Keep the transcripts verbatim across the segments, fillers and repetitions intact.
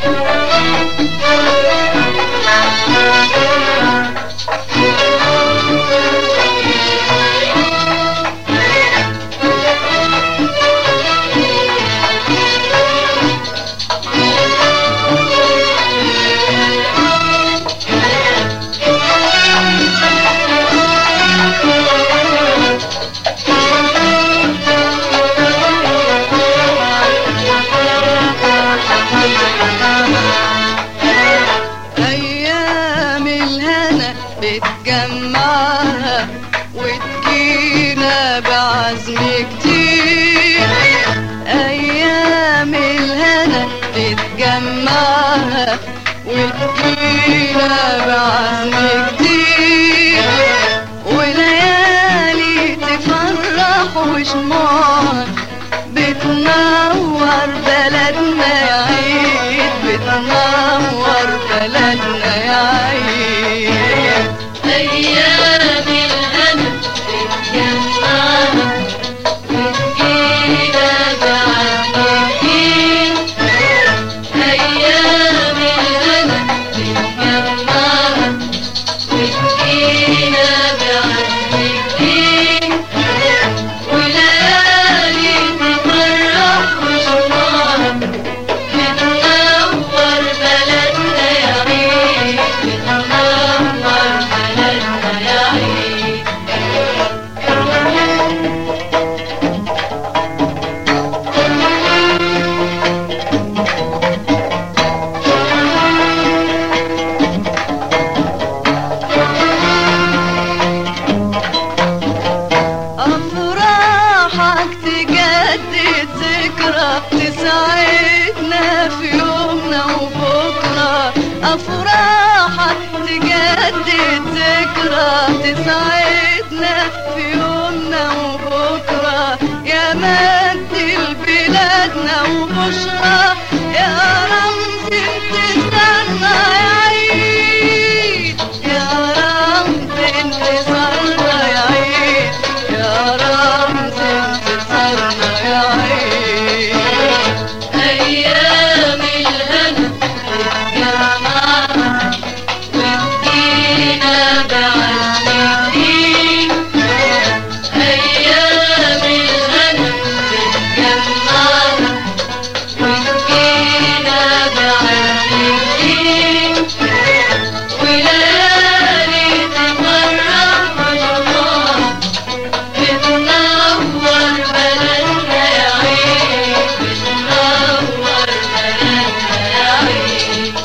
بتجمعها وتجينا بعزم كتير. أيام الهنا بتجمعها وتجينا بعزم كتير، وليالي تفرح وشموع بتنور بلدنا يا عيد، بتنور بلدنا يا عيد. أيام الهنا بتجمعها وتجينا بعزم كتير. أيام الهنا بتجمعها وتجينا بعزم كتير، وليالي تفرح وشموعها بتنور بلدنا يا عيد، بتنور بلدنا يا عيد. أفراحك تجدد ذكرى تسعدنا في يومنا وبكرة، أفراحك تجدد ذكرى تسعدنا في يومنا وبكرة، يا مجد لبلادنا وبشرى، يا رمز انتصارنا يا عيد، يا رمز انتصارنا يا عيد، يا رمز انتصارنا يا عيد. أيام الهنا بتجمعها وتجينا بعزم كتير. أيام الهنا بتجمعها وتجينا بعزم كتير، وليالي تفرح وشموعها بتنور بلدنا يا عيد، بتنور بلدنا يا عيد.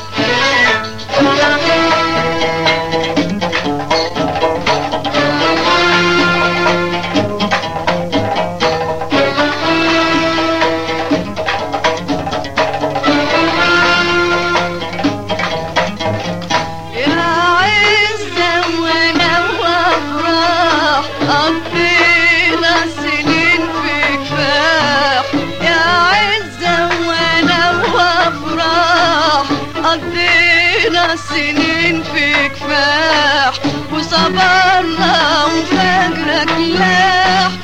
يا عزة وانا وافراح قضينا سنين في كفاح، يا عزة وانا وافراح قضينا سنين في كفاح، وصبرنا وفجرك لاح،